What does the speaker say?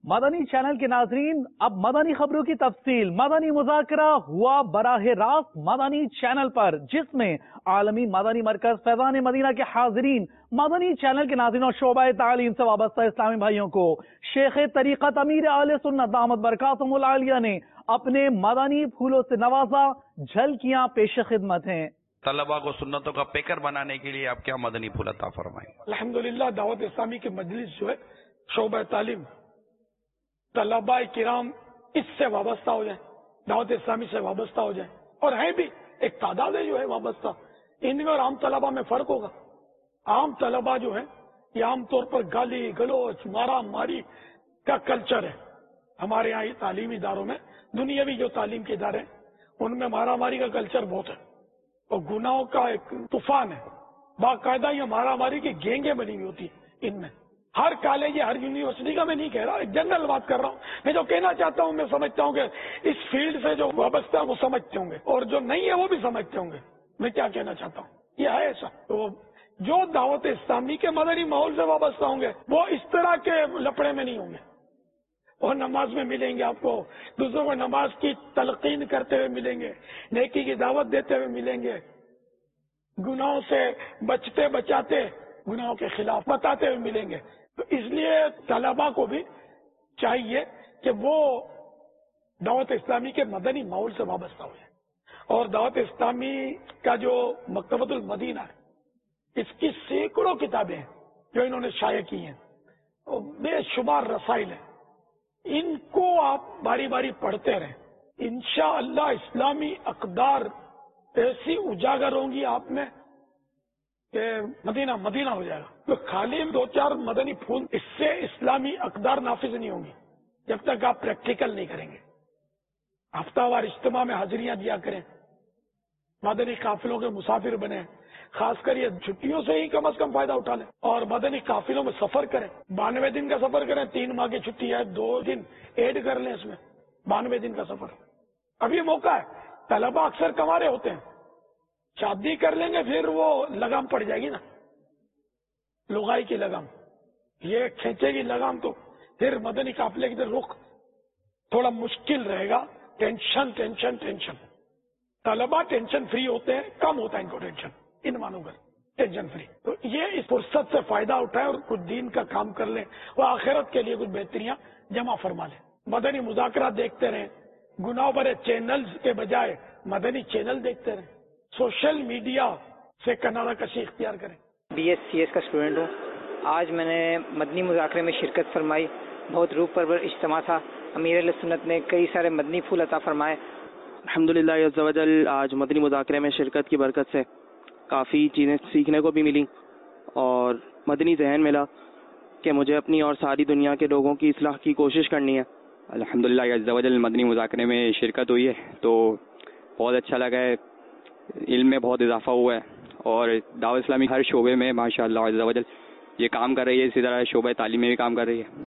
مدنی channel کے ناظرین، اب مدنی خبروں کی تفصیل۔ مدنی مذاکرہ ہوا براہ راست مدنی چینل پر، جس میں عالمی مدنی مرکز فیضان مدینہ کے حاضرین مدنی چینل کے ناظرین اور شعبہ تعلیم سے وابستہ اسلامی بھائیوں کو شیخ طریقت امیر اہل سنت دامت برکاتہم العالیہ نے اپنے مدنی پھولوں سے نوازا۔ جھلکیاں پیش خدمت ہیں۔ طلباء کو سنتوں کا پیکر بنانے کے لیے آپ کیا مدنی پھول عطا فرمائیں؟ الحمدللہ دعوت اسلامی کے مجلس جو ہے شعبہ تعلیم، طلباء کرام اس سے وابستہ ہو جائیں، دعوت اسلامی سے وابستہ ہو جائیں، اور ہے بھی ایک تعداد ہے جو ہے وابستہ۔ ان میں اور عام طلباء میں فرق ہوگا۔ عام طلباء جو ہے یہ عام طور پر گالی گلوچ مارا ماری کا کلچر ہے۔ ہمارے یہاں یہ تعلیمی اداروں میں، دنیاوی جو تعلیم کے ادارے ہیں ان میں مارا ماری کا کلچر بہت ہے، اور گناہوں کا ایک طوفان ہے۔ باقاعدہ یہ مارا ماری کی گینگیں بنی ہوئی ہوتی ہیں ان میں۔ ہر کالج ہر یونیورسٹی کا میں نہیں کہہ رہا، ایک جنرل بات کر رہا ہوں۔ میں جو کہنا چاہتا ہوں، میں سمجھتا ہوں کہ اس فیلڈ سے جو وابستہ ہیں وہ سمجھتے ہوں گے، اور جو نہیں ہے وہ بھی سمجھتے ہوں گے میں کیا کہنا چاہتا ہوں۔ یہ ہے ایسا، تو جو دعوت اسلامی کے مدنی ماحول سے وابستہ ہوں گے وہ اس طرح کے لپڑے میں نہیں ہوں گے، اور نماز میں ملیں گے، آپ کو دوسروں کو نماز کی تلقین کرتے ہوئے ملیں گے، نیکی کی دعوت دیتے ہوئے ملیں گے، گناہوں سے بچتے بچاتے گناہوں کے خلاف بتاتے ہوئے ملیں گے۔ تو اس لیے طلباء کو بھی چاہیے کہ وہ دعوت اسلامی کے مدنی ماحول سے وابستہ ہو جائے، اور دعوت اسلامی کا جو مکتبۃ المدینہ ہے اس کی سینکڑوں کتابیں ہیں جو انہوں نے شائع کی ہیں، اور بے شمار رسائل ہیں۔ ان کو آپ باری باری پڑھتے رہیں، انشاءاللہ اسلامی اقدار ایسی اجاگر ہوں گی آپ میں کہ مدینہ مدینہ ہو جائے گا۔ تو خالی دو چار مدنی پھول اس سے اسلامی اقدار نافذ نہیں ہوں گی جب تک آپ پریکٹیکل نہیں کریں گے۔ ہفتہ وار اجتماع میں حاضریاں دیا کریں، مدنی قافلوں کے مسافر بنیں، خاص کر یہ چھٹیوں سے ہی کم از کم فائدہ اٹھا لیں، اور مدنی قافلوں میں سفر کریں۔ 92 دن کا سفر کریں، 3 ماہ کی چھٹی ہے، 2 دن ایڈ کر لیں اس میں، 92 دن کا سفر۔ ابھی موقع ہے، طلباء اکثر کمارے ہوتے ہیں، شادی کر لیں گے پھر وہ لگام پڑ جائے گی نا، لغائی کی لگام، یہ کھینچے گی لگام، تو پھر مدنی قافلے کی طرف رخ تھوڑا مشکل رہے گا۔ ٹینشن ٹینشن ٹینشن، طلباء ٹینشن فری ہوتے ہیں، کم ہوتا ہے ان کو ٹینشن، ان مانوں کا ٹینشن فری۔ تو یہ اس فرصت سے فائدہ اٹھائیں اور کچھ دین کا کام کر لیں، وہ آخرت کے لیے کچھ بہتریاں جمع فرما لیں۔ مدنی مذاکرہ دیکھتے رہیں، گناہ برے چینلز کے بجائے مدنی چینل دیکھتے رہیں، سوشل میڈیا سے کنارہ کشی اختیار کریں۔ BScs کا اسٹوڈنٹ ہوں۔ آج میں نے مدنی مذاکرے میں شرکت فرمائی، بہت روح پرور اجتماع تھا۔ امیر اہل سنت نے کئی سارے مدنی پھول عطا فرمائے۔ الحمدللہ عز و جل، آج مدنی مذاکرے میں شرکت کی برکت سے کافی چیزیں سیکھنے کو بھی ملی، اور مدنی ذہن ملا کہ مجھے اپنی اور ساری دنیا کے لوگوں کی اصلاح کی کوشش کرنی ہے۔ الحمدللہ عز و جل مدنی مذاکرے میں شرکت ہوئی ہے تو بہت اچھا لگا ہے، علم میں بہت اضافہ ہوا ہے، اور دعوت اسلامی ہر شعبے میں ماشاءاللہ عز و جل یہ کام کر رہی ہے، اسی طرح شعبہ تعلیم میں بھی کام کر رہی ہے۔